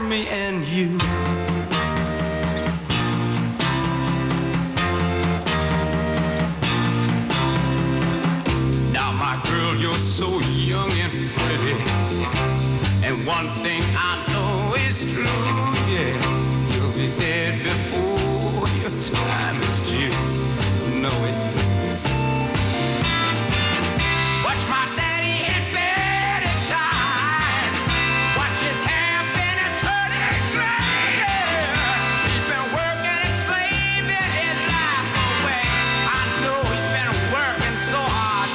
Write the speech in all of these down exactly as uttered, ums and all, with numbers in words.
me and you. Now, my girl, you're so young and pretty, and one thing I know is true, yeah, you'll be dead before your time is due. Know it. Watch my daddy in bed at time. Watch his hair been a turning gray. He's been working and slaving his life away. I know he's been working so hard.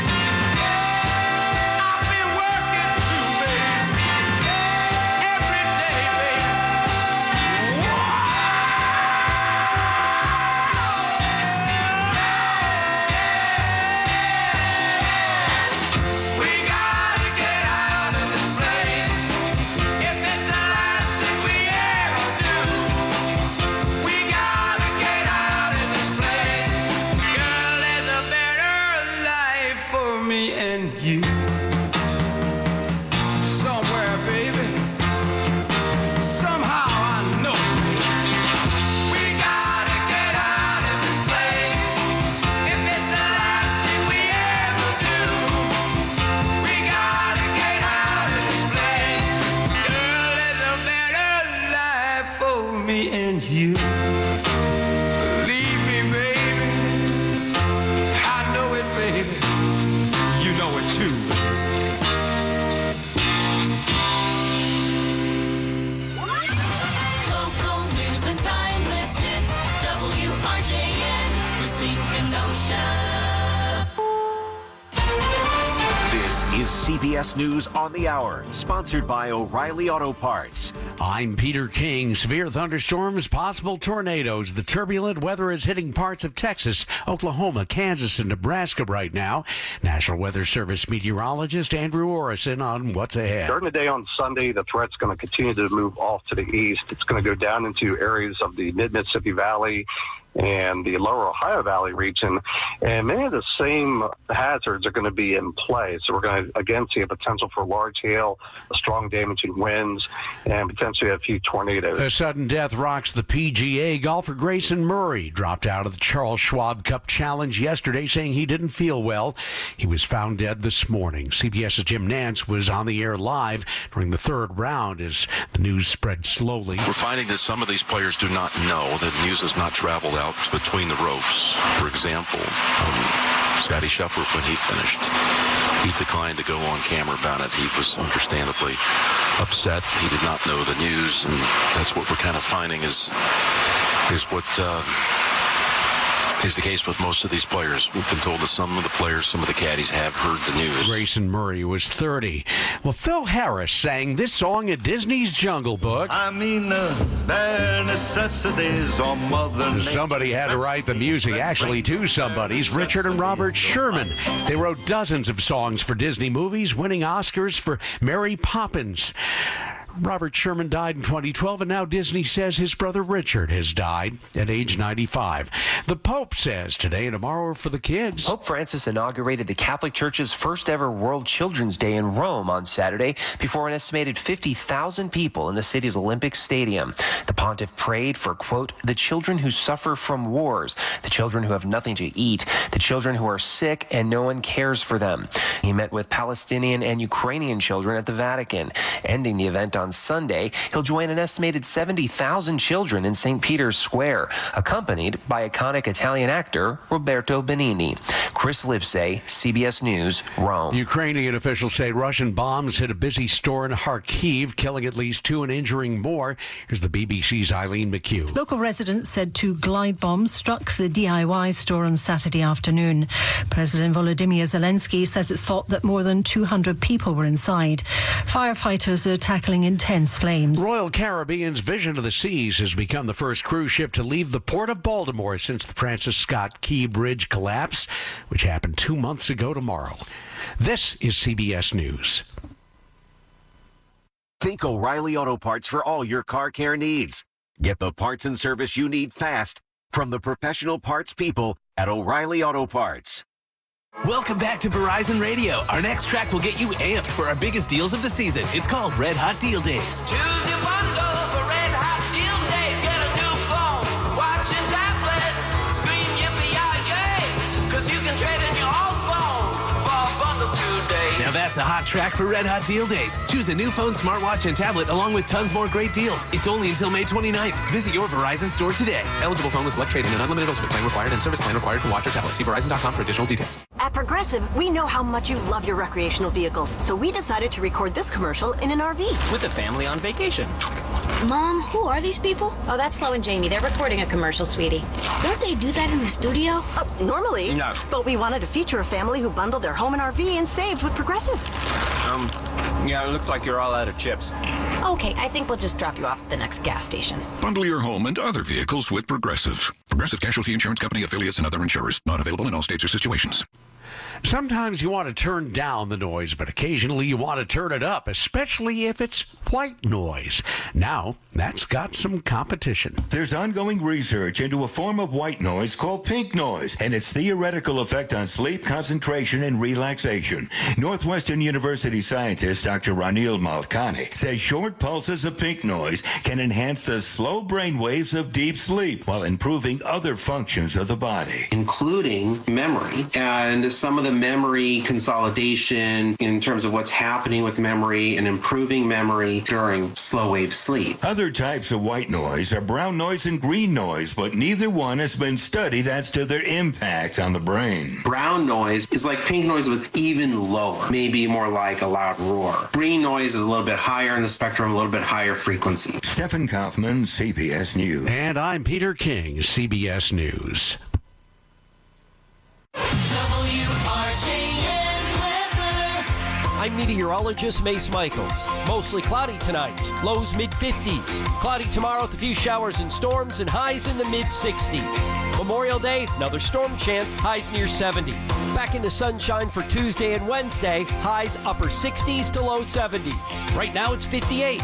I've been working too, baby. Every day, baby. We gotta get out of this place. If it's the last thing we ever do, we gotta get out of this place. Girl, there's a better life for me and you. Somewhere, baby. Somehow I know, baby. We gotta get out of this place. If it's the last thing we ever do, we gotta get out of this place. Girl, there's a better life for me and you. Believe me, baby. I know it, baby. You know it too. Local news and timeless hits. W R J N, Racine Kenosha. This is C B S News on the Hour, sponsored by O'Reilly Auto Parts. I'm Peter King. Severe thunderstorms, possible tornadoes. The turbulent weather is hitting parts of Texas, Oklahoma, Kansas, and Nebraska right now. National Weather Service meteorologist Andrew Orison on what's ahead. During the day on Sunday, the threat's going to continue to move off to the east. It's going to go down into areas of the mid-Mississippi Valley and the lower Ohio Valley region, and many of the same hazards are going to be in play. So we're going to, again, see a potential for large hail, strong damaging winds, and potentially a few tornadoes. A sudden death rocks the P G A. Golfer Grayson Murray dropped out of the Charles Schwab Cup Challenge yesterday, saying he didn't feel well. He was found dead this morning. CBS's Jim Nantz was on the air live during the third round as the news spread slowly. We're finding that some of these players do not know that news has not traveled out between the ropes. For example, um, Scotty Scheffler, when he finished, he declined to go on camera about it. He was understandably upset. He did not know the news, and that's what we're kind of finding is is what uh, is the case with most of these players. We've been told that some of the players, some of the caddies have heard the news. Grayson Murray was thirty. Well, Phil Harris sang this song at Disney's Jungle Book. I mean, uh, bare necessities on Mother. Somebody had to write the music. Actually, two somebodies, Richard and Robert Sherman. They wrote dozens of songs for Disney movies, winning Oscars for Mary Poppins. Robert Sherman died in twenty twelve, and now Disney says his brother Richard has died at age ninety-five. The Pope says today and tomorrow are for the kids. Pope Francis inaugurated the Catholic Church's first ever World Children's Day in Rome on Saturday before an estimated fifty thousand people in the city's Olympic Stadium. The pontiff prayed for, quote, the children who suffer from wars, the children who have nothing to eat, the children who are sick and no one cares for them. He met with Palestinian and Ukrainian children at the Vatican. Ending the event on Sunday, he'll join an estimated seventy thousand children in Saint Peter's Square, accompanied by iconic Italian actor Roberto Benigni. Chris Livesay, C B S News, Rome. Ukrainian officials say Russian bombs hit a busy store in Kharkiv, killing at least two and injuring more. Here's the B B C's Eileen McHugh. Local residents said two glide bombs struck the D I Y store on Saturday afternoon. President Volodymyr Zelensky says it's thought that more than two hundred people were inside. Firefighters are tackling intense flames. Royal Caribbean's Vision of the Seas has become the first cruise ship to leave the port of Baltimore since the Francis Scott Key Bridge collapse, which happened two months ago tomorrow. This is C B S News. Think O'Reilly Auto Parts for all your car care needs. Get the parts and service you need fast from the professional parts people at O'Reilly Auto Parts. Welcome back to Verizon Radio. Our next track will get you amped for our biggest deals of the season. It's called Red Hot Deal Days. Choose your bundle. That's a hot track for Red Hot Deal Days. Choose a new phone, smartwatch, and tablet along with tons more great deals. It's only until May twenty-ninth. Visit your Verizon store today. Eligible phone with select trade-in and unlimited ultimate plan required and service plan required for watch or tablet. See Verizon dot com for additional details. At Progressive, we know how much you love your recreational vehicles, so we decided to record this commercial in an R V. With a family on vacation. Mom, who are these people? Oh, that's Flo and Jamie. They're recording a commercial, sweetie. Don't they do that in the studio? Uh, normally. No. But we wanted to feature a family who bundled their home and R V and saved with Progressive. Um, yeah, it looks like you're all out of chips. Okay, I think we'll just drop you off at the next gas station. Bundle your home and other vehicles with Progressive. Progressive Casualty Insurance Company, affiliates, and other insurers. Not available in all states or situations. Sometimes you want to turn down the noise, but occasionally you want to turn it up, especially if it's white noise. Now, that's got some competition. There's ongoing research into a form of white noise called pink noise and its theoretical effect on sleep, concentration, and relaxation. Northwestern University scientist Doctor Ranil Malkani says short pulses of pink noise can enhance the slow brain waves of deep sleep while improving other functions of the body, including memory and some of the memory consolidation in terms of what's happening with memory and improving memory during slow wave sleep. Other types of white noise are brown noise and green noise, but neither one has been studied as to their impact on the brain. Brown noise is like pink noise, but it's even lower, maybe more like a loud roar. Green noise is a little bit higher in the spectrum, a little bit higher frequency. Stephen Kaufman, C B S News. And I'm Peter King, C B S News. I'm meteorologist Mace Michaels. Mostly cloudy tonight, lows mid fifties. Cloudy tomorrow with a few showers and storms and highs in the mid sixties. Memorial Day, another storm chance, highs near seventy. Back into sunshine for Tuesday and Wednesday, highs upper sixties to low seventies. Right now it's fifty-eight.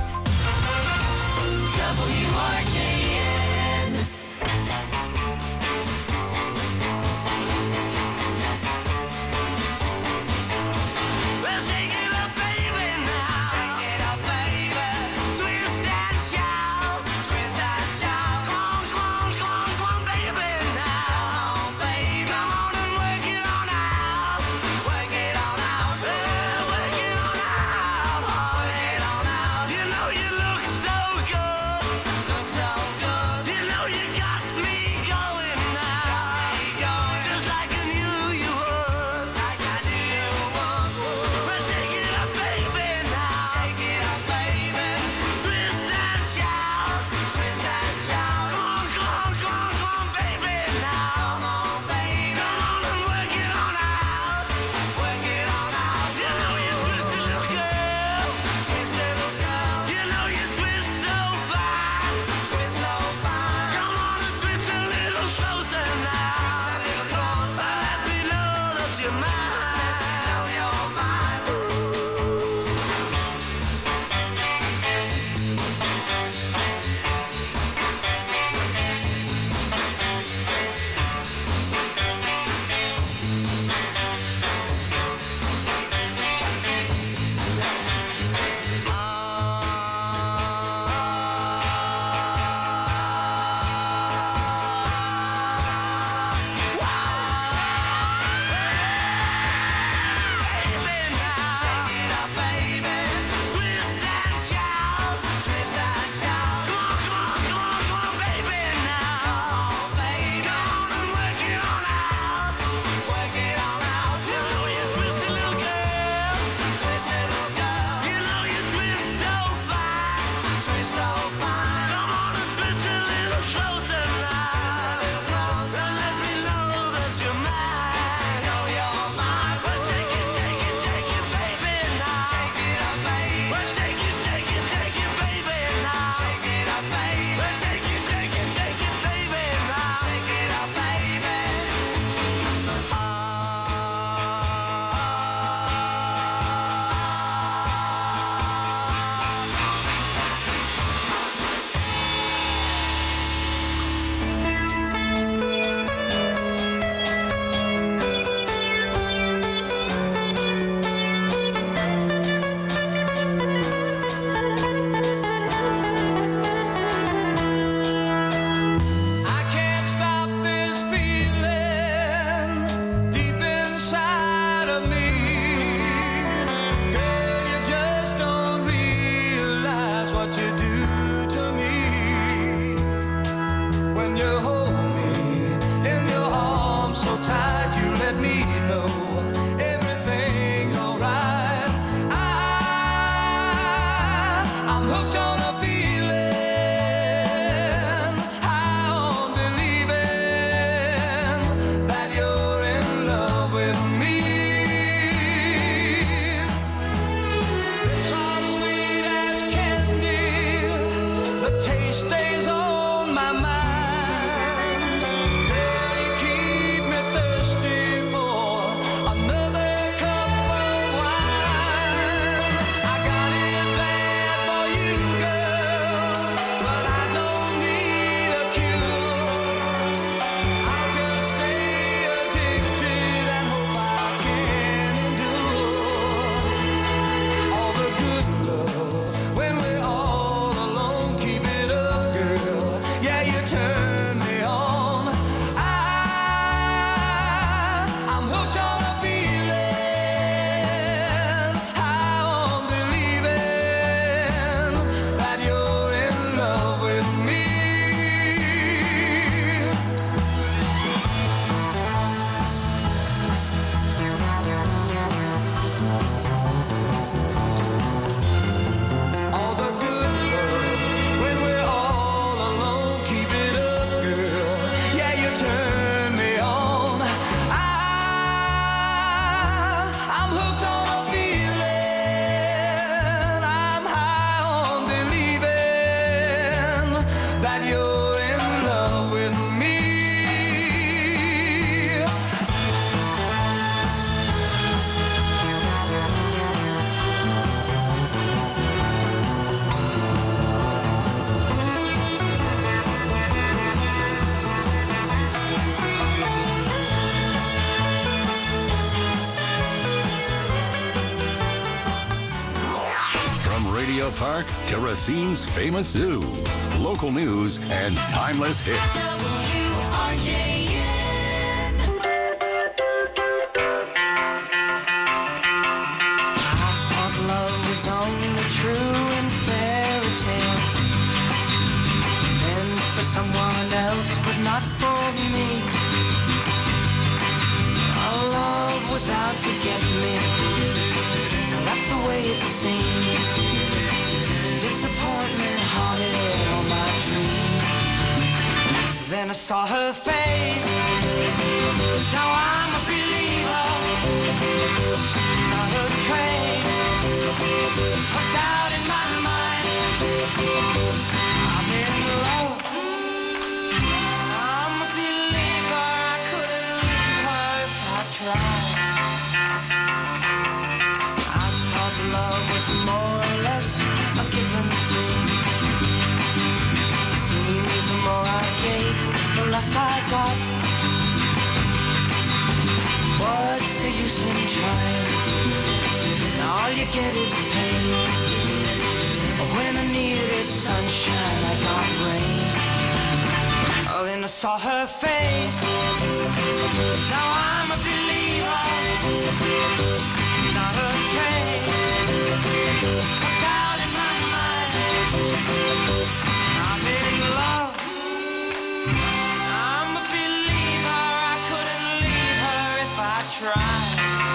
W R J N. Well, shake it up, baby, now. Shake it up, baby. Twist and shout. Twist and shout. Come on, come on, come on, come on, baby, now. Come on, baby. Come on and work it on out. Work it on out. Well, work it on out. Work it on out. You know you look so good. Look so taste stays on my mind. Girl, you keep me thirsty for another cup of wine. I got it bad for you, girl, but I don't need a cure. I'll just stay addicted and hope I can endure all the good love when we're all alone. Keep it up, girl. Yeah, you turn me on. I, I'm hooked on a feeling, high on believing that you're in love with me. All the good love when we're all alone. Keep it up, girl. Yeah, you turn me on. I, I'm hooked on a feeling. I'm high on believing that you're in love with me. From Radio Park to Racine's famous zoo, local news and timeless hits. W R J N. I thought love was only true in fairy tales, and for someone else, but not for me. Our love was out to get me, and that's the way it seemed. Disappointment haunted all my dreams. Then I saw her face. Now I'm a believer. Not a trace of doubt in my mind. I'm in love. I'm a believer. I couldn't leave her if I tried. I thought love was more or less a given thing. Seems the more I gave, the less I got. What's the use in trying? All you get is pain. When I needed sunshine, I got rain. Oh, then I saw her face. Now I'm a believer. Not a trace of doubt in my mind. I'm in love. I'm a believer. I couldn't leave her if I tried.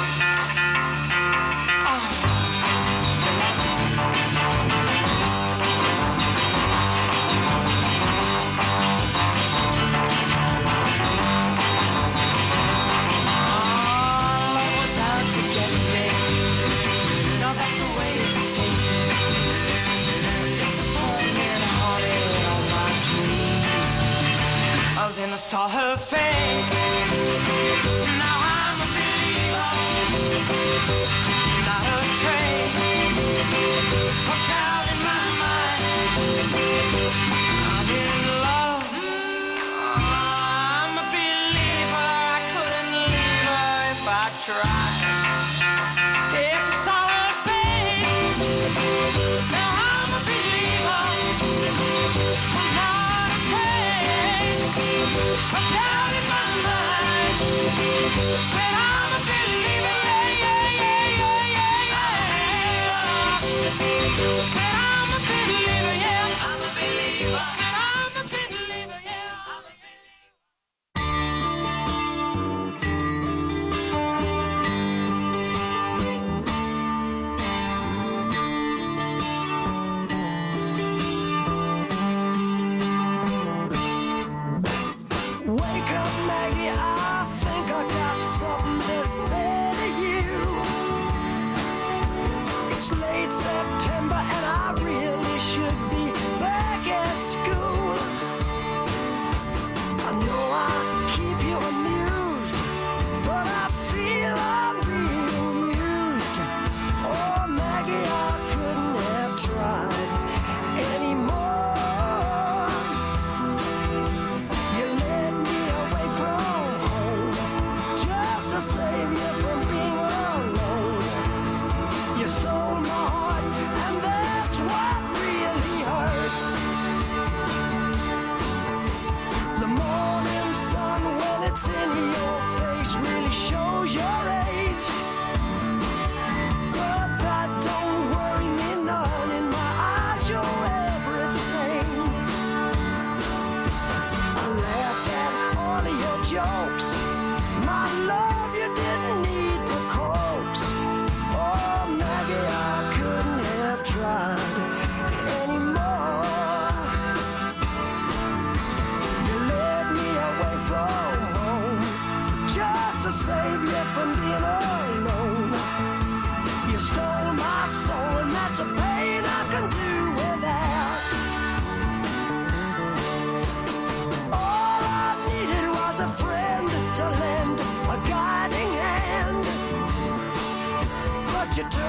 Love was out to get me. Now that's the way it seemed. Disappointment haunted all my dreams. Oh, then I saw her face. Now I'm a believer. Not a trace of doubt in my mind. I'm in love. I'm a believer. I couldn't leave her if I tried. Yes, I saw her face. Now I'm a believer. Not a trace of doubt in my mind.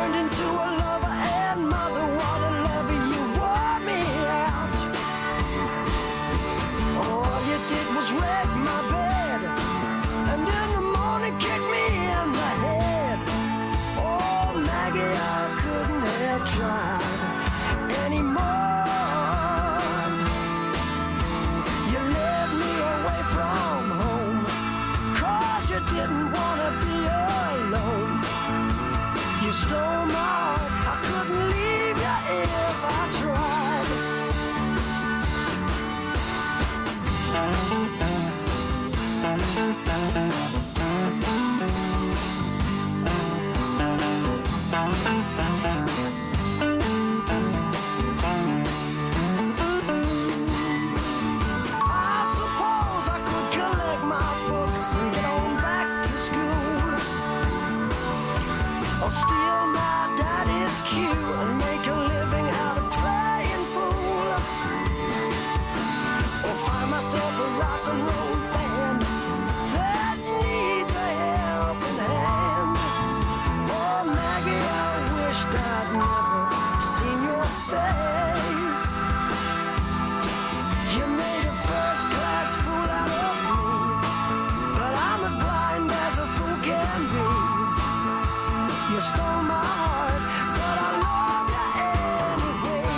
turned into a lover and mother. What a lover, you wore me out. All you did was wreck my bed, and in the morning kick me in the head. Oh, Maggie, I couldn't have tried anymore. You led me away from home, 'cause you didn't want to be alone. You stole my heart, I couldn't leave you if I tried. I suppose I could collect my books and get on back to school, or steal my daddy's cue and make a living out of playing fool, or find myself a rock and roll band that needs a helping hand. Oh, Maggie, I wished I'd never seen your face. You made a first-class fool out of me, but I'm as blind as a fool can be. You stole my heart, but I love you anyway.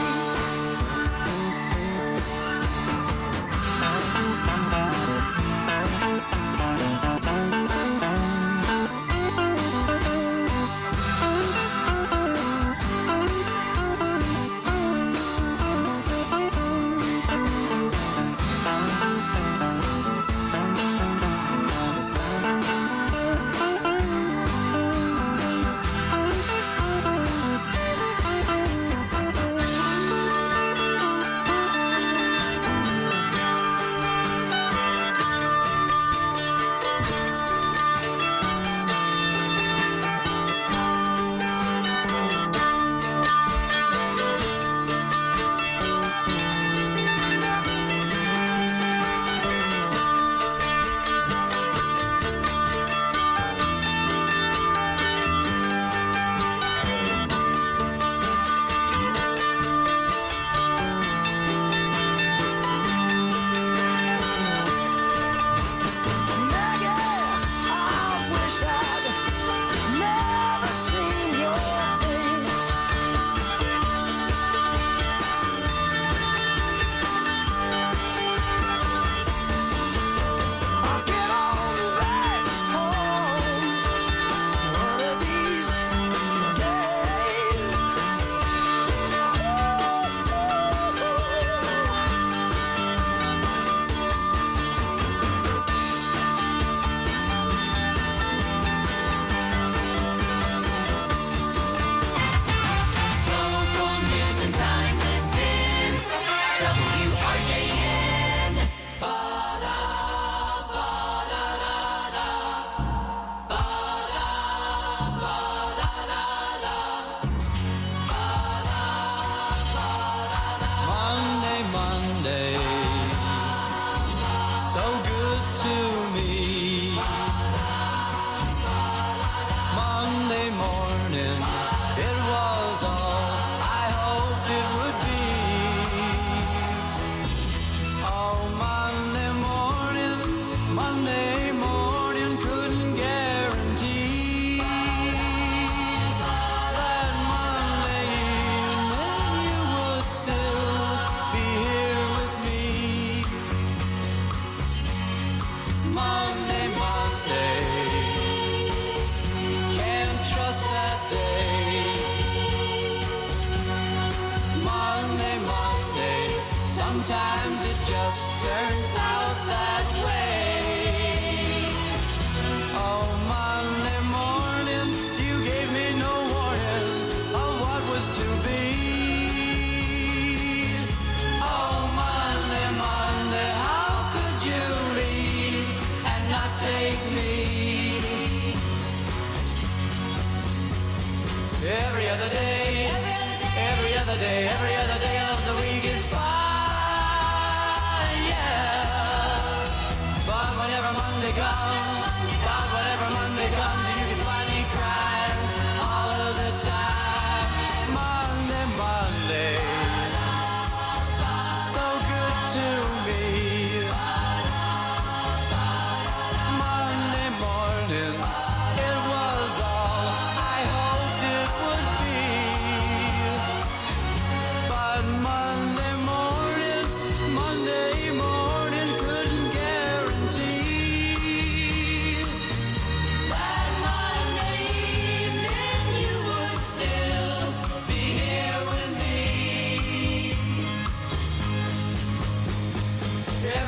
Every other day, every other day, every other day of the week is fine, yeah. But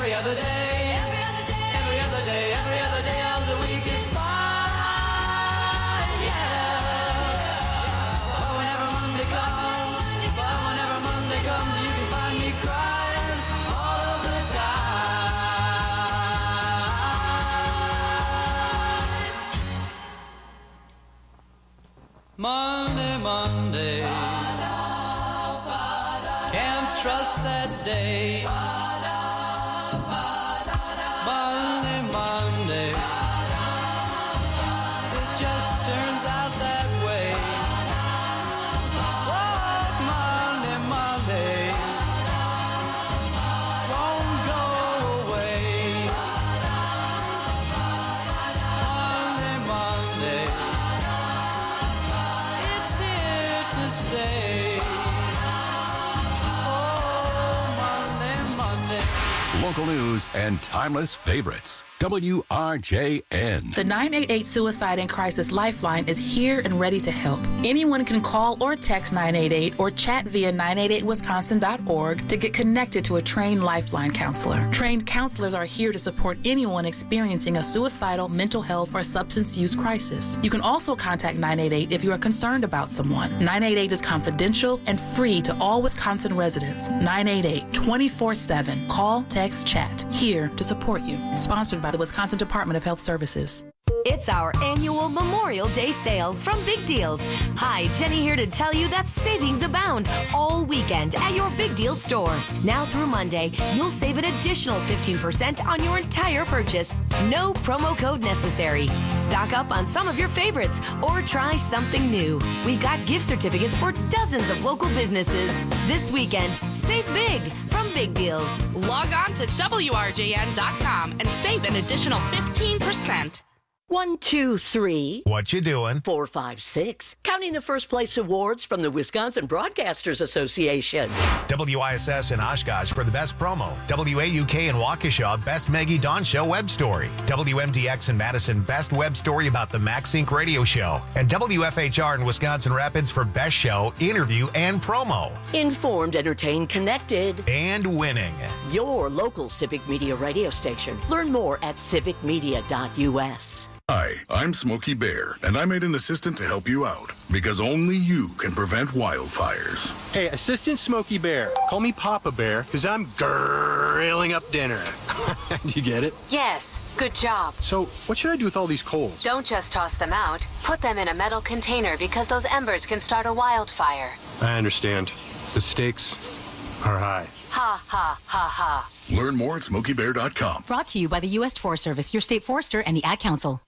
every other day, every other day, every other day, every other day of the week is fine, yeah. But whenever Monday comes, but whenever Monday comes, you can find me crying all of the time. Monday, Monday, can't trust that day. Monday, Monday, it just turns out that way. Oh, Monday, Monday, won't go away. Monday, Monday, it's here to stay. Local news and timeless favorites. W R J N. The nine eight eight Suicide and Crisis Lifeline is here and ready to help. Anyone can call or text nine eight eight or chat via nine eight eight wisconsin dot org to get connected to a trained Lifeline counselor. Trained counselors are here to support anyone experiencing a suicidal, mental health, or substance use crisis. You can also contact nine eight eight if you are concerned about someone. nine eight eight is confidential and free to all Wisconsin residents. nine eight eight, twenty-four seven. Call, text, chat. Here to support you. Sponsored by the Wisconsin Department of Health Services. It's our annual Memorial Day sale from Big Deals. Hi, Jenny here to tell you that savings abound all weekend at your Big Deals store. Now through Monday, you'll save an additional fifteen percent on your entire purchase. No promo code necessary. Stock up on some of your favorites or try something new. We've got gift certificates for dozens of local businesses. This weekend, save big from Big Deals. Log on to W R J N dot com and save an additional fifteen percent. One, two, three. What you doing? Four, five, six. Counting the first place awards from the Wisconsin Broadcasters Association. W I S S in Oshkosh for the best promo. W A U K in Waukesha, best Maggie Dawn Show web story. W M D X in Madison, best web story about the MaxSync radio show. And W F H R in Wisconsin Rapids for best show, interview, and promo. Informed, entertained, connected. And winning. Your local Civic Media radio station. Learn more at civic media dot U S. Hi, I'm Smokey Bear, and I made an assistant to help you out, because only you can prevent wildfires. Hey, Assistant Smokey Bear, call me Papa Bear, because I'm grilling up dinner. Do you get it? Yes, good job. So, what should I do with all these coals? Don't just toss them out. Put them in a metal container because those embers can start a wildfire. I understand. The stakes are high. Ha, ha, ha, ha. Learn more at smokey bear dot com. Brought to you by the U S Forest Service, your state forester, and the Ad Council.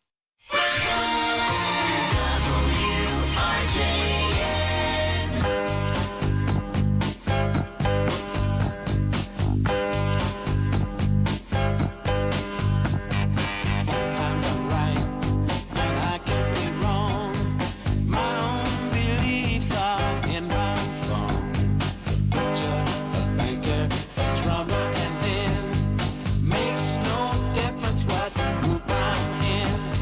Sometimes I'm right and I can be wrong. My own beliefs are in my song. The butcher, the banker, the drummer, and then makes no difference what group I'm in.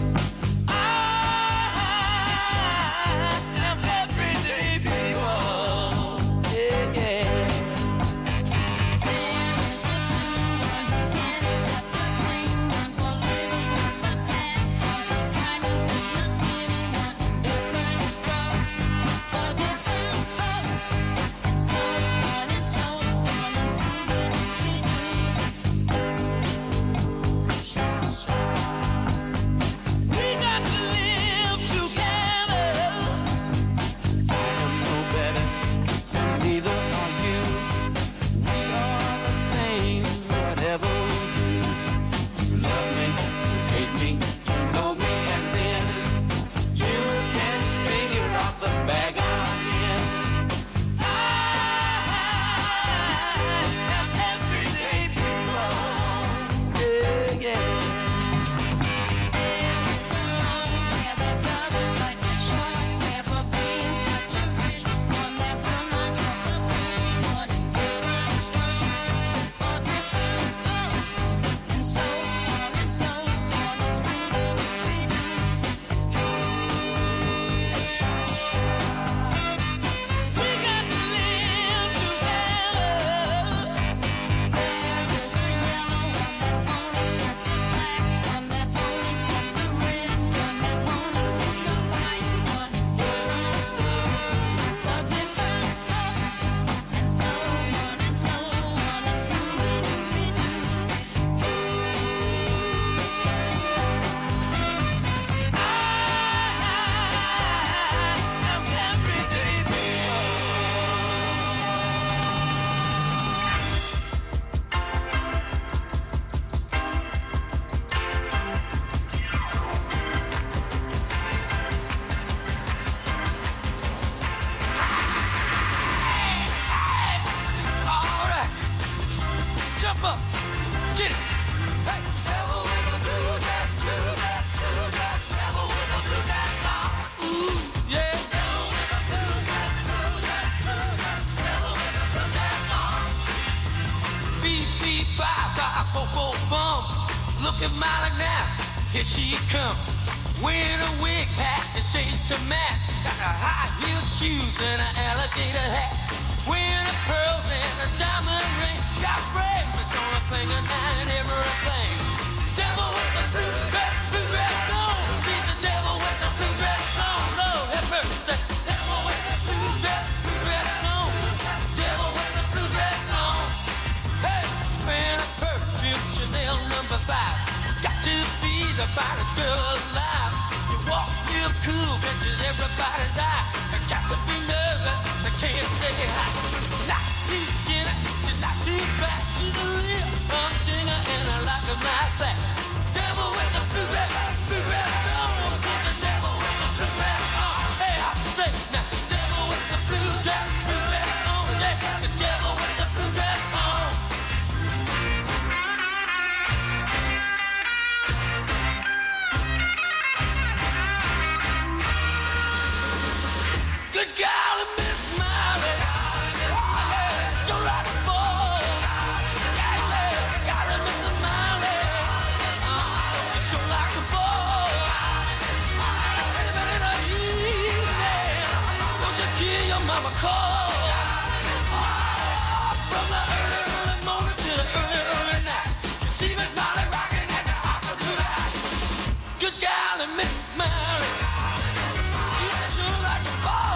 Jump up. Get it. Hey. Devil with a blue dress, blue dress, blue dress. Devil with a blue dress on. Ooh, yeah. Devil with a blue dress, blue dress, blue dress. Devil with a blue dress on. Beep, beep, bye, bye, bo, bo, bum. Look at Molly now. Here she comes. Wearing a wig hat and shades to match. Got a high heel shoes and an alligator hat. Wearing a pearls and a diamond ring. Got bracelets on her finger now and everything. Devil with the blue dress, blue dress on. She's the devil with the blue dress on. Lord have mercy. Devil with the blue dress, blue dress on. Devil with the blue dress on. Hey, wearing a perfume Chanel number five. Got to be the finest girl alive. You walk real cool, catches everybody's eye. I got to be nervous, I can't say hi. Not too skinny, she's not too fat. She's a real humdinger and I like her like that. Devil with the blue dress, blue dress on. She's the devil with the blue dress on. Hey, I say now, devil with the blue dress, blue dress on. Yeah, the devil with the blue dress on. Good golly, Miss Molly. So like a ball. Golly, Missus Molly. So like a ball. In the evening, don't you give your mama a call. From the early, early morning to the early, early night. You see Miss Molly rocking at the hospital tonight. Good golly, Miss Molly. You sure like a ball.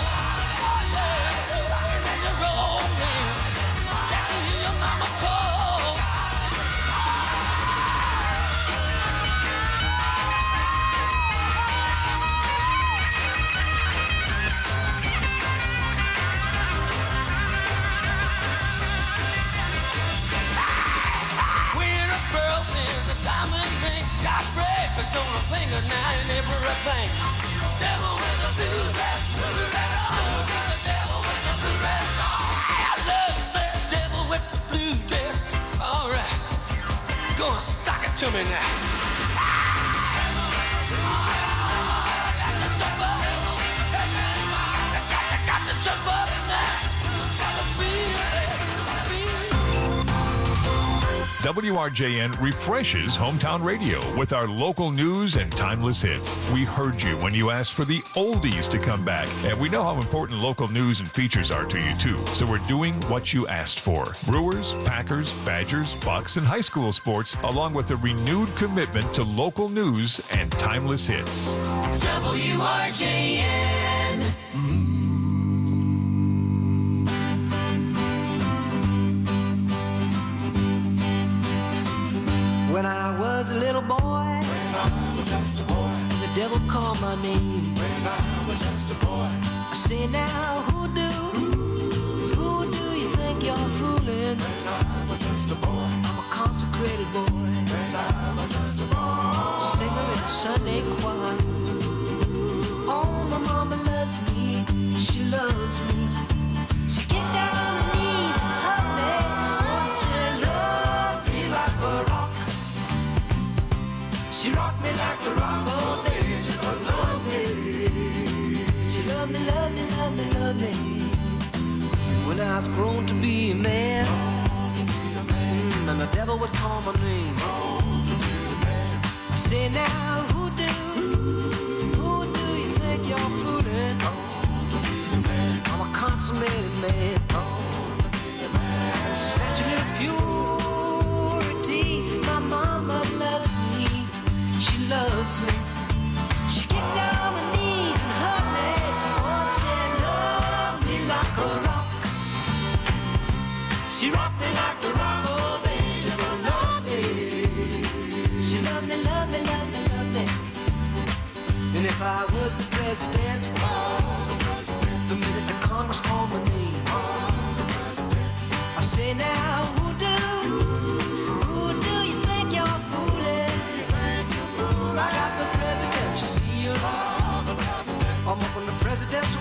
On a finger now and everything. Devil with a blue dress, blue dress on. The devil with the blue dress on. I love that devil with the blue dress. All right, go and sock it to me now. Got to jump up. Got to jump up now. Got to feel it. W R J N refreshes hometown radio with our local news and timeless hits. We heard you when you asked for the oldies to come back, and we know how important local news and features are to you too. So we're doing what you asked for. Brewers, Packers, Badgers, Bucks, and high school sports, along with a renewed commitment to local news and timeless hits. W R J N. When I was a little boy, when I was just a boy, the devil called my name. When I was just a boy, I say now, who do, who do you think you're fooling? When I was just a boy, I'm a consecrated boy. When I was just a boy, singer in a Sunday choir. Oh, my mama loves me, she loves me. She get down on her knees and hug me. Oh, she loves me like a rock. She rocked me like a rock, oh baby, just love me. She loved me, loved me, loved me, loved me. When I was grown to be a man, mm, and the devil would call my name. I say now, who do, who do you think you're fooling? I'm a consummated man. Snatching in purity, my mama loves me. She loves me. She get down on her knees and hug me. Oh, she loved me like a rock. She rocked me like a rock. Oh, baby, just love me. She loved me, loved me, loved me, loved me. And if I was the president, the minute the Congress called my name, I say now, who do, who do you think you're fooling? I got the presidential seal. I'm up on the presidential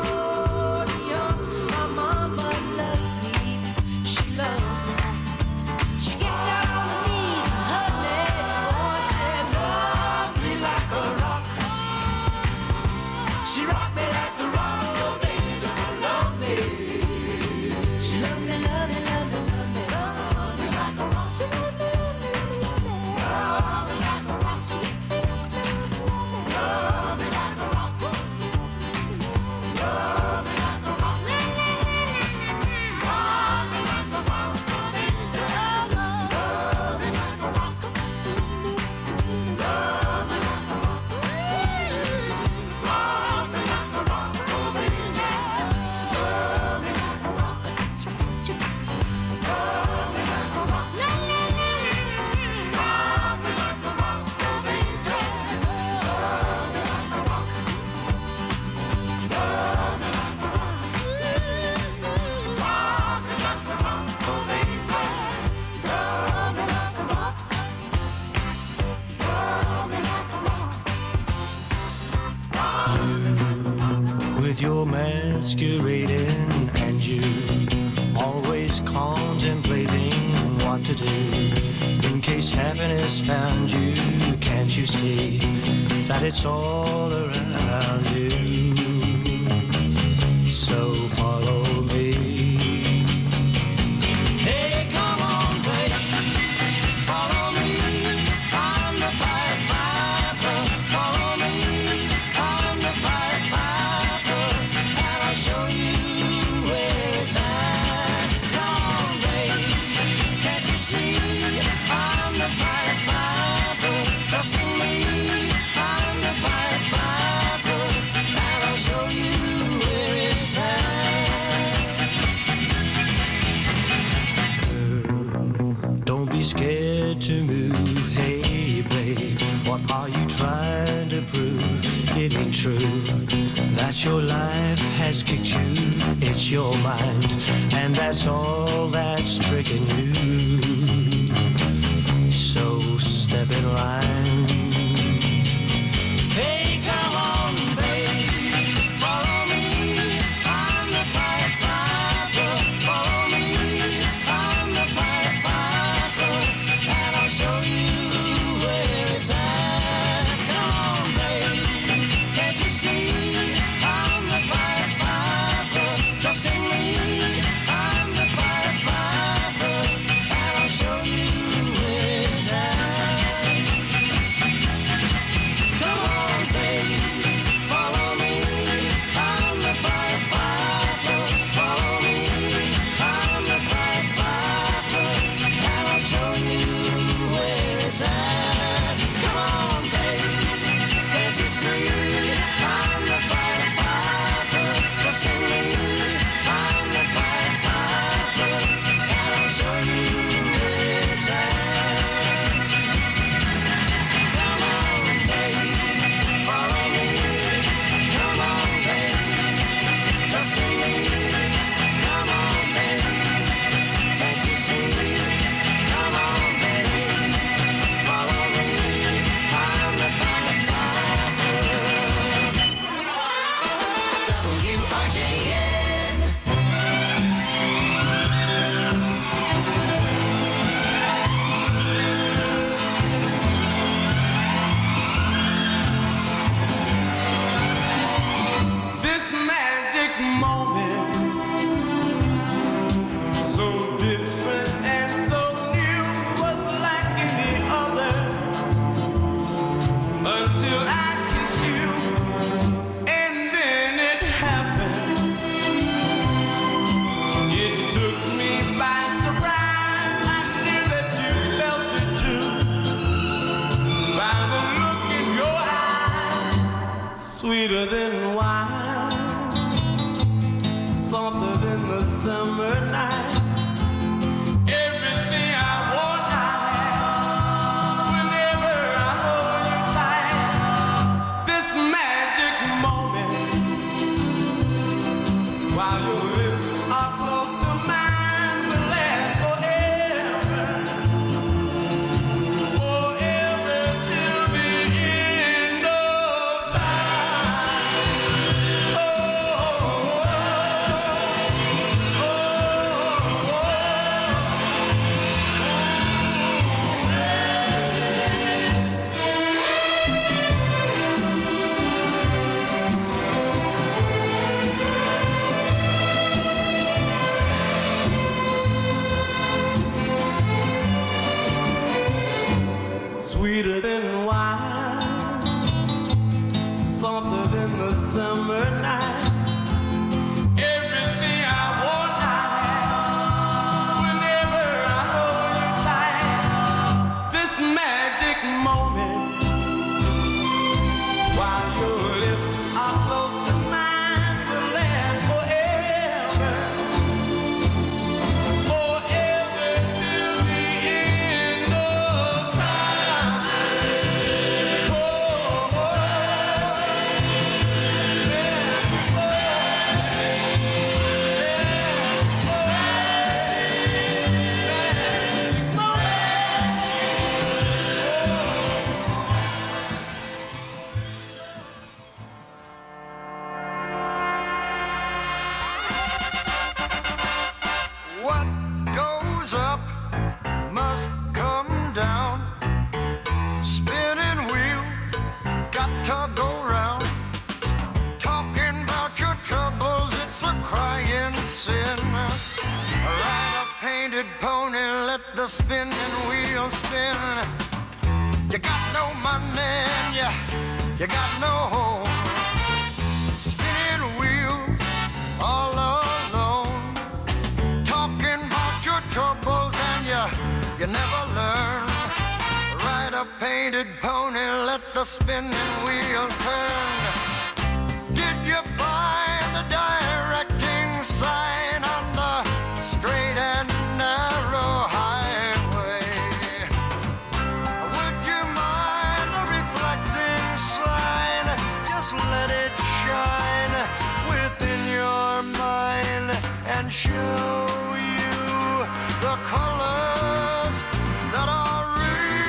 podium. My mama loves me. She loves me. masquerading, and you always contemplating what to do in case happiness found you. Can't you see that it's all around you? So follow me. Hey, come on, baby, follow me. I'm the Pied Piper. Follow me. I'm the Pied Piper, and I'll show you where it's at. Come on, baby, can't you see? I'm the Pied Piper. Trust in me. I'm the Pied Piper, and I'll show you where it's at. Don't be scared to move. Hey, babe, what are you trying to prove? It ain't true that your life has kicked you. It's your mind, and that's all that's tricking you. So step in line. Hey, come on, babe, follow me. I'm the Pied Piper. Follow me. I'm the Pied Piper, and I'll show you where it's at. Come on, babe, can't you see? I'm the Pied Piper. Trust in me. I'm the Pied Piper, and I'll show you where it's at. Come on, baby, follow me. I'm the Pied Piper. Follow me. I'm the Pied Piper, and I'll show you where it's at. Come on, baby, can't you see? I'm the Pied Piper. Trust in me. I'm the Pied Piper, and I'll show you where it's at. Come on, baby, follow me. Come on, baby, trust in me. Come on, baby, can't you see? Come on, baby, follow me. I'm the Pied Piper. W R J N. This magic moment, so different and so new, was like any other until I kissed you, and then it happened. It took me by surprise. I knew that you felt it too by the look in your eyes, sweeter than wine, softer than the summer night. Everything I want, I have. Whenever I hold you tight, this magic moment, while your lips are close to mine, will last forever, forever till the end of time. Oh, oh, oh, oh. the spinning wheel spin. You got no money and you, you got no home. Spinning wheel all alone. Talking about your troubles and you, you never learn. Ride a painted pony, let the spinning wheel turn. Did you find the directing sign on the straight and narrow highway? Would you mind a reflecting sign? Just let it shine within your mind and show you the colors that are real.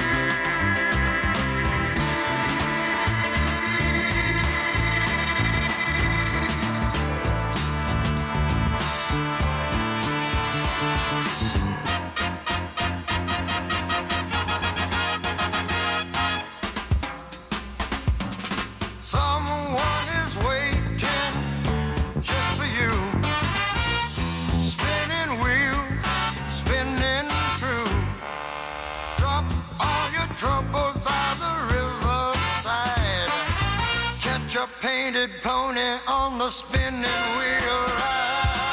Someone is waiting just for you. Spinning wheel, spinning true. Drop all your troubles by the riverside. Catch a painted pony on the spinning wheel ride.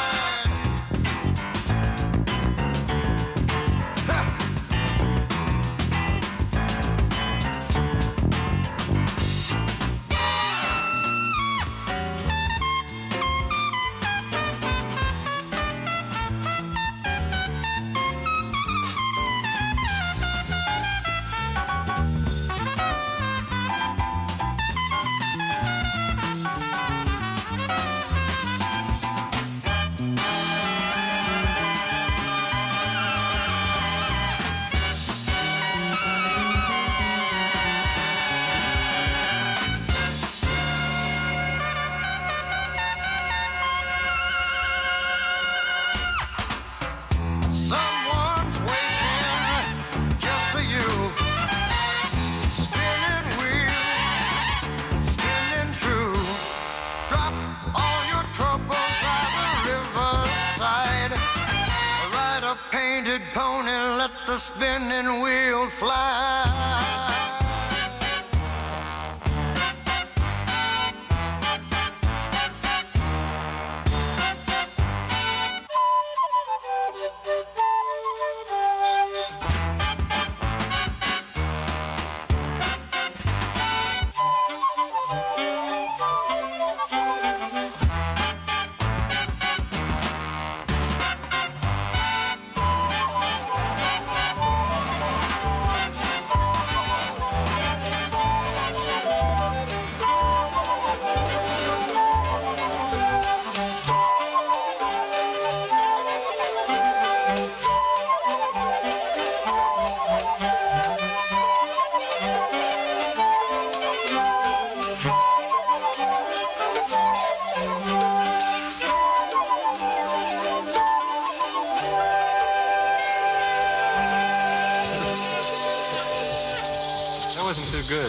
Someone's waiting just for you. Spinning wheel, spinning true. Drop all your troubles by the riverside. Ride a painted pony, let the spinning wheel fly. That wasn't too good.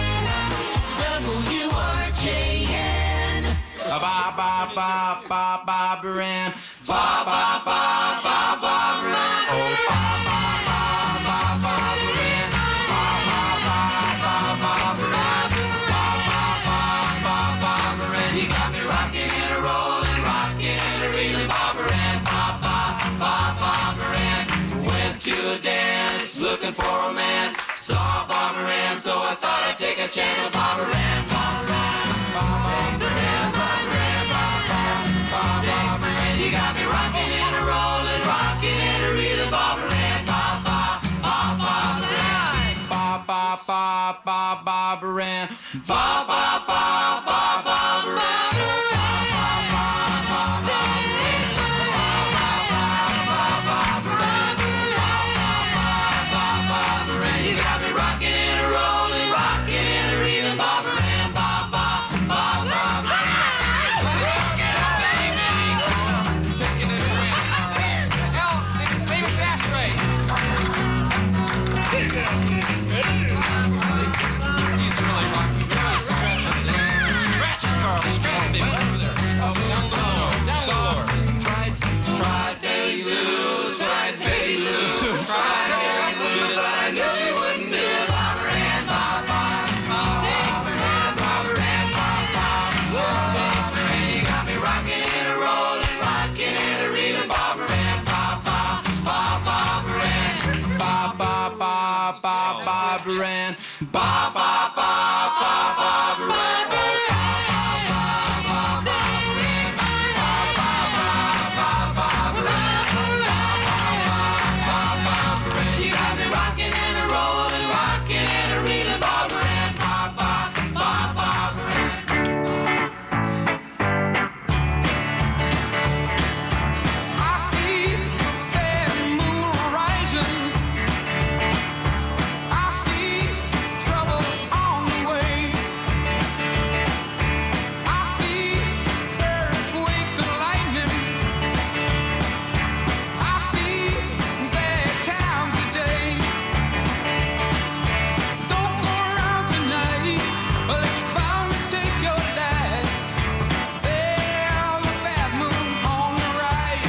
W R J N. Ba ba ba ba ba ba Baran. Ba ba ba ba ba Baran. Oh ba ba ba ba ba Baran. Ba ba ba ba ba Baran. Ba ba ba ba ba Baran. You got me rocking and a rolling, rocking and a reeling, ba Baran. Ba ba ba ba Baran. Went to a dance, looking for romance. Saw Barbara Ann, so I thought I'd take a chance with Barbara Ann. Barbara Ann, Barbara Ann, Barbara Ann, Barbara Ann. You got me rocking and a rolling, rocking and a reeling, Barbara Ann. Ba ba ba Barbara Ann. Ba ba ba ba Barbara Ann. Ba ba ba ba Barbara Ann. You got me rocking and a rolling, rocking and a reeling, Barbara Ann. Ba ba ba Barbara Ann. Rock it up, baby. Taking it away. Hell, it's famous ashtray. He's really rocking. Really scratch it, Carl. Scratch it, baby. Over there. Oh, down low. Down low. Tried, tried, baby Lou. Tried, baby Lou. Tried. Barbara Ann. Ba ba ba ba Barbara Ann. You got me rocking and a rolling, rocking and a reeling, Barbara Ann. Ba ba ba Barbara Ann. I see that moon rising. I see trouble on the way. I see earthquakes and lightning. I see bad times today. Don't go around tonight, but it's bound to take your life. There's a bad moon on the right.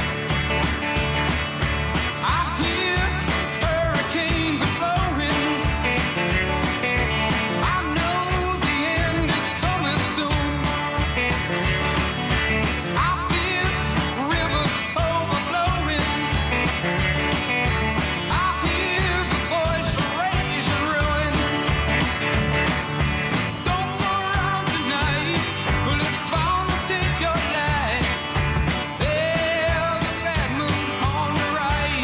I hear hurricanes are blowing. I know the end is coming soon. I feel rivers overflowing. I hear the voice of rage and ruin. Don't go around tonight, but it's bound to take your life. There's a bad moon on the right.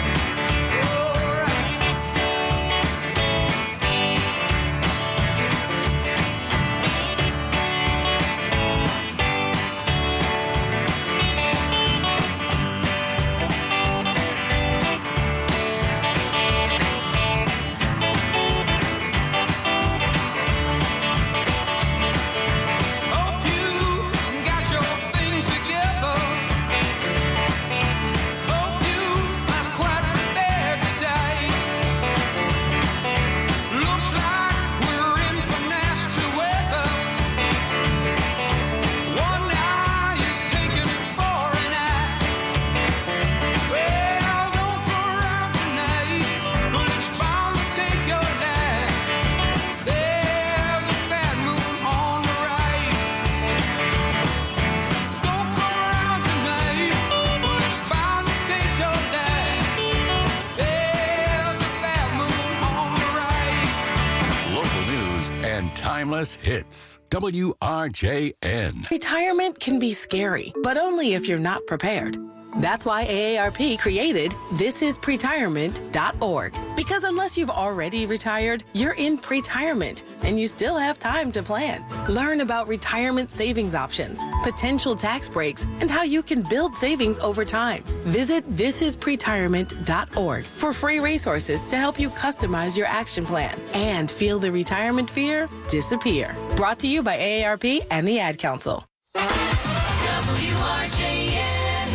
Hope you got your things together. Hope you are quite prepared to die. Looks like we're in for nasty weather. One eye is taken for an eye. Well, don't go around tonight, but it's bound to take your life. There's a bad moon on the right. Don't go around tonight, but it's bound to take your life. There's a bad moon on the right. Local news and timeless hits. W R J N. Retirement can be scary, but only if you're not prepared. That's why A A R P created this is pretirement dot org. Because unless you've already retired, you're in pretirement and you still have time to plan. Learn about retirement savings options, potential tax breaks, and how you can build savings over time. Visit this is pretirement dot org for free resources to help you customize your action plan and feel the retirement fear disappear. Brought to you by A A R P and the Ad Council. W R J N.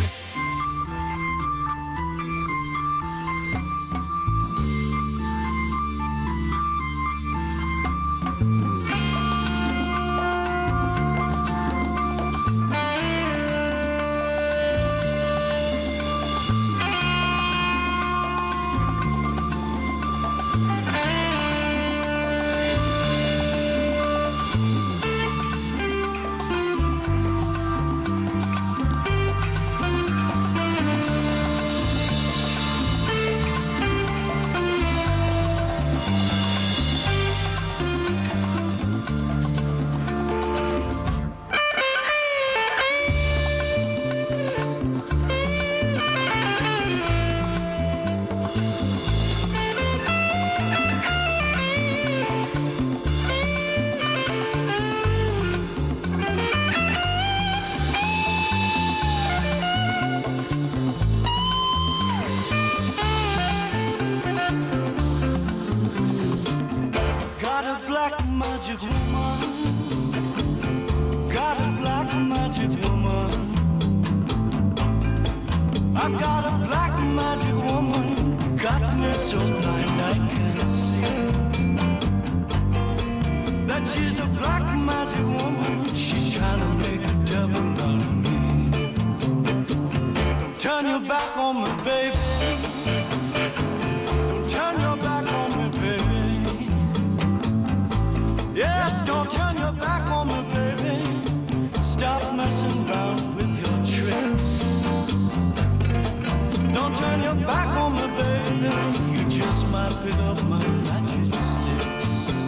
Got a black magic woman. Got a black magic woman. I've got a black magic woman. Got me so blind I can't see. That she's a black magic woman. She's trying to make a devil out of me. Don't turn your back on me, baby. Don't turn your back on me, baby. Yes, don't turn your back on me, baby. Stop messing around with your tricks. Don't turn your back on me, baby. You just might pick up my magic sticks.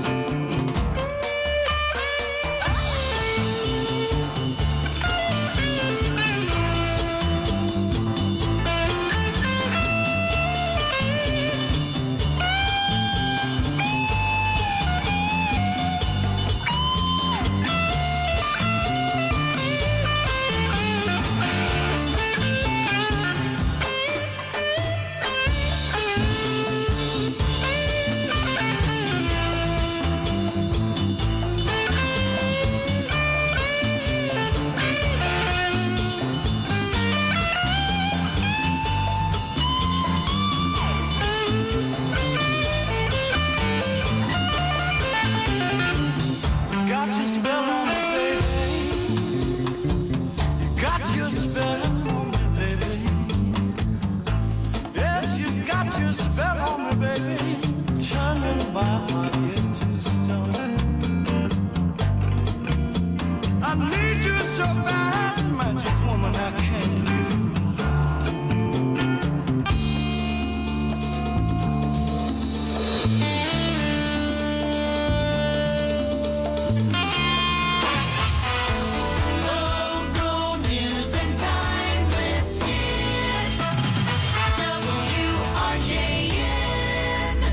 Got your spell on me, baby. You got your spell on me, baby. Yes, you got your spell on me, baby. Turning my heart into stone. I need you so bad, magic woman, I can't leave you Local news and timeless hits. W R J N.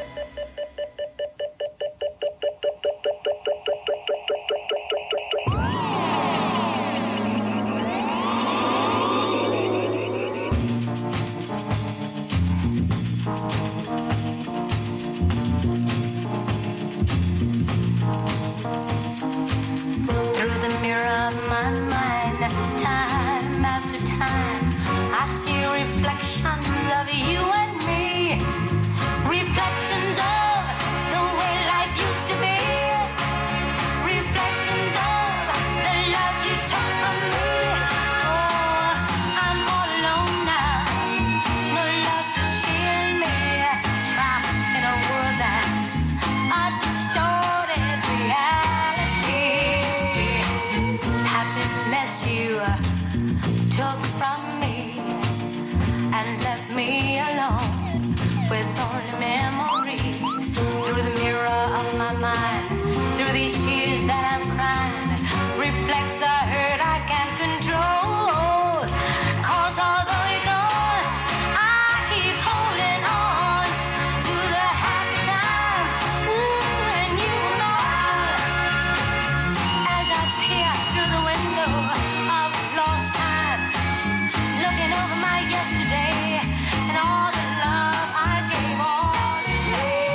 Through the mirror of my mind, time after time, I see reflections of you and me. Reflections of the way life used to be. Reflections of the love you took from me. Oh, I'm all alone now. No love to shield me. Trapped in a world that's a distorted reality. Happiness you took from me and left me alone with only memories. Through the mirror of my mind, through these tears that I'm crying, reflects the hurt I can't control. Cause although you're gone, I keep holding on to the happy time. Ooh, when you were mine. As I peer through the window of lost time, looking over my yesterday and all the love I gave all the day.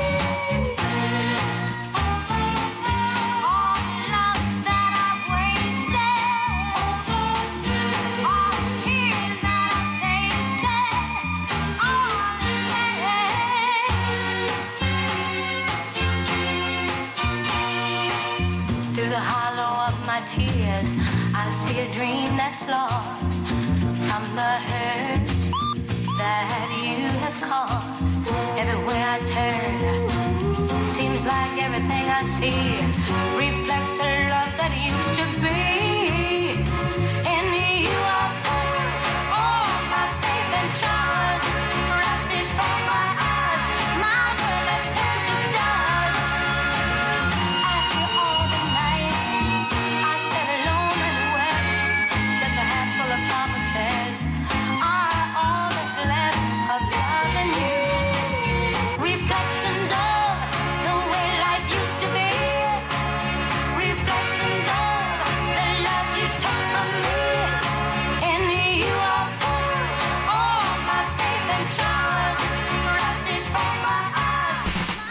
All the love that I've wasted, all the tears that I've tasted, all the pain. Through the hollow of my tears, I see a dream that's lost from the hurt that you have caused. Everywhere I turn, seems like everything I see reflects the love that used to be. In you I put all my faith and trust, rest before my eyes. My world has turned to dust. After all the nights I sat alone and wept, just a handful of promises are all that's left of loving you. Reflections of the way life used to be. Reflections of the love you took from me. In you I put all my faith and trust, rest before my eyes.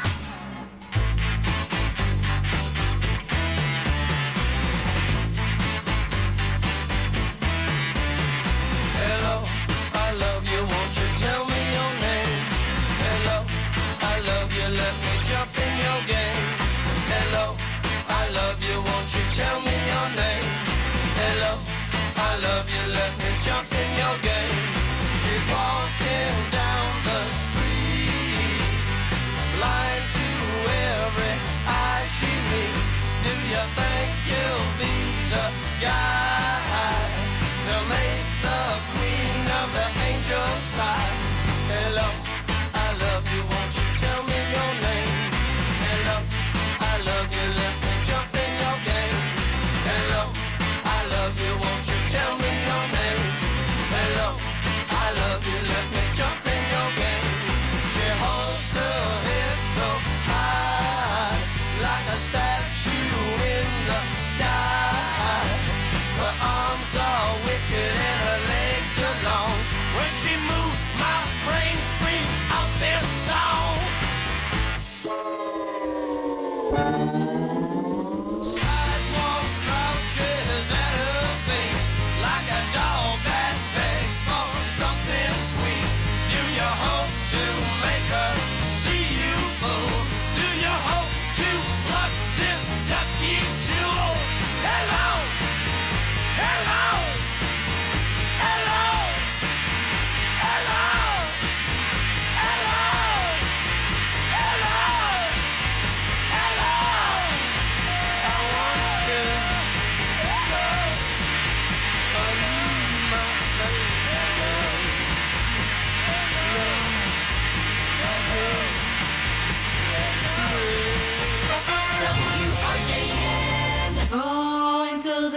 Hello, I love you, won't you tell me your name? Hello, I love you, let me jump in your game. Hello, I love you, won't you tell me your name? Hello, I love you, let me jump in your game. She's walking down the street, blind to every eye she meets. Do you think you'll be the guy to make the queen of the angel side? Hello, I love you, won't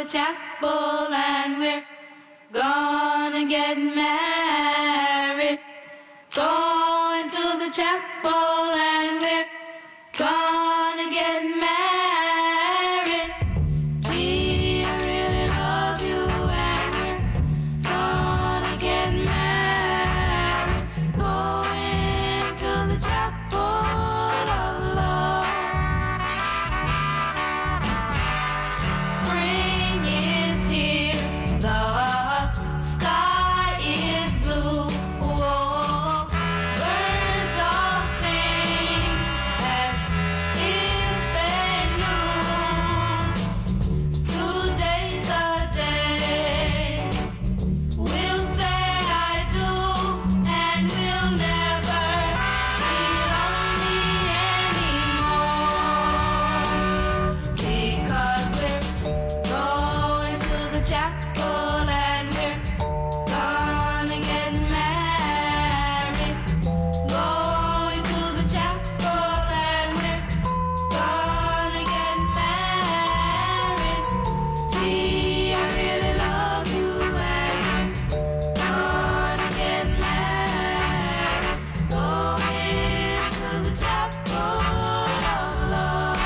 chapel and we're gonna get married. Going to the chapel and we're gonna get married. Gee, I really love you and we're gonna get married. Going to the chapel of love. Spring is here, the sky is blue. Whoa, birds all sing as if they knew. Today's the day we'll say I do, and we'll never be lonely anymore. Because we're going to the chapel and we're gonna get married. Going to the chapel and we're gonna get married. Gee, I really love you and we're gonna get married. Going to the chapel of love.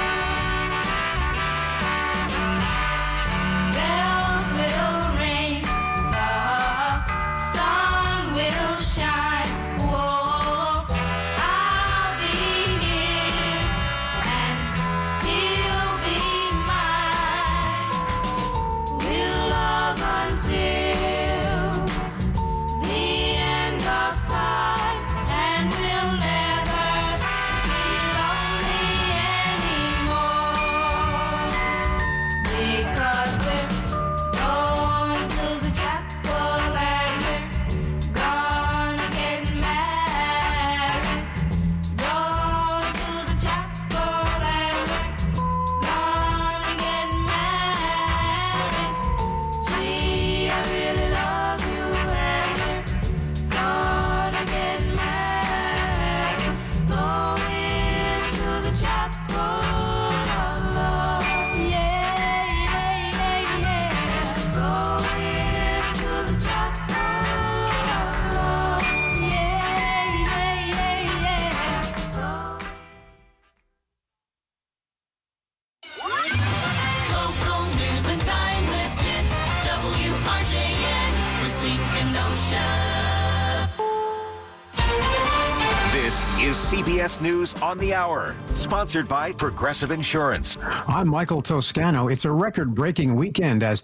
Bells will ring, the sun will shine. Whoa, I'll be his and he'll be mine. We'll love until the end of time, and we'll never be lonely anymore. Because we're going to the chapel and we're gonna get married. Going to the chapel and we're gonna get married. Gee, I really love you and we're gonna get married. Going to the chapel of love. Yeah, yeah, yeah, yeah. Going to the chapel of love. Yeah, yeah, yeah, yeah. Local news and timeless hits. W R J N, Racine Kenosha. This is C B S News on the Hour, sponsored by Progressive Insurance. I'm Michael Toscano. It's a record-breaking weekend as